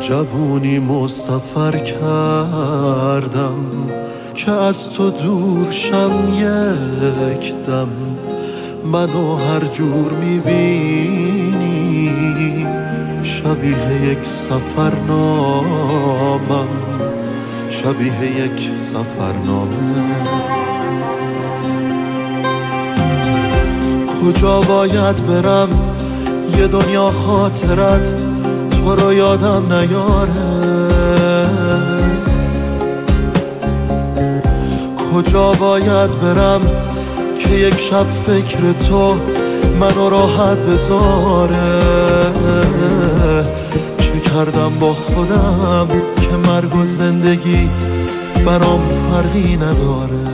جوونیمو سفر کردم که از تو دور شم یک دم، منو هر جور میبینی شبیه یک سفرنامم، شبیه یک سفرنامه. کجا باید برم یه دنیا خاطرت تو رو یادم نیاره، کجا باید برم که یک شب فکر تو منو راحت بذاره. چه کردم با خودم که مرگ و زندگی برام فرقی نداره.